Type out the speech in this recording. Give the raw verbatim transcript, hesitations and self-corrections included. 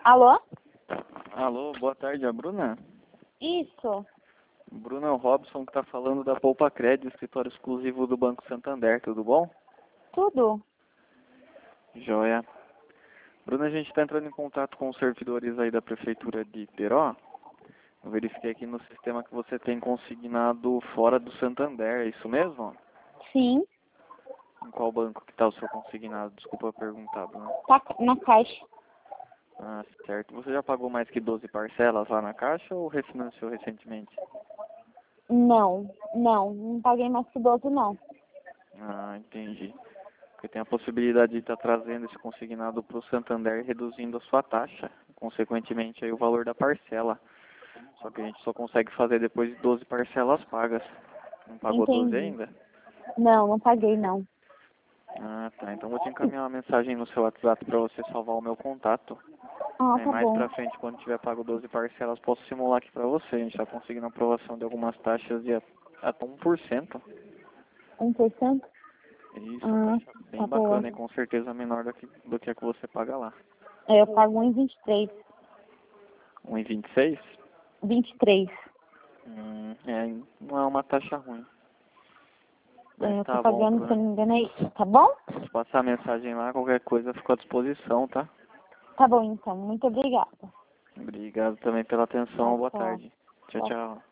Alô? Alô, boa tarde, a Bruna? Isso. Bruna, é o Robson que tá falando da Poupa Crédito, escritório exclusivo do Banco Santander, tudo bom? Tudo? Joia. Bruna, a gente está entrando em contato com os servidores aí da Prefeitura de Iteró. Eu verifiquei aqui no sistema que você tem consignado fora do Santander, é isso mesmo? Sim. Em qual banco que está o seu consignado? Desculpa perguntar, Bruna. Tá na caixa. Ah, certo. Você já pagou mais que doze parcelas lá na Caixa ou refinanciou recentemente? Não, não. Não paguei mais que doze, não. Ah, entendi. Porque tem a possibilidade de estar trazendo esse consignado para o Santander e reduzindo a sua taxa, consequentemente aí o valor da parcela. Só que a gente só consegue fazer depois de doze parcelas pagas. Não pagou doze Entendi. ainda? Não, não paguei, não. Ah, tá. Então vou te encaminhar uma mensagem no seu WhatsApp para você salvar o meu contato. Ah, Aí tá mais bom. pra frente, quando tiver pago doze parcelas, posso simular aqui pra você. A gente tá conseguindo aprovação de algumas taxas de até um por cento. Um por cento? Isso, Ah, taxa tá bem boa. bacana e com certeza menor do que, do que a que você paga lá. Eu pago um e vinte e três. um e vinte e seis? vinte e três. Hum, é, não é uma taxa ruim. É, Mas eu tô tá bom, pagando, se eu Bruna. não me engano, é isso. Tá bom? Vou te passar a mensagem lá, qualquer coisa eu fico à disposição, tá? Tá bom, então. Muito obrigada. Obrigado também pela atenção, Tchau, boa tchau. tarde. Tchau, Tchau. tchau.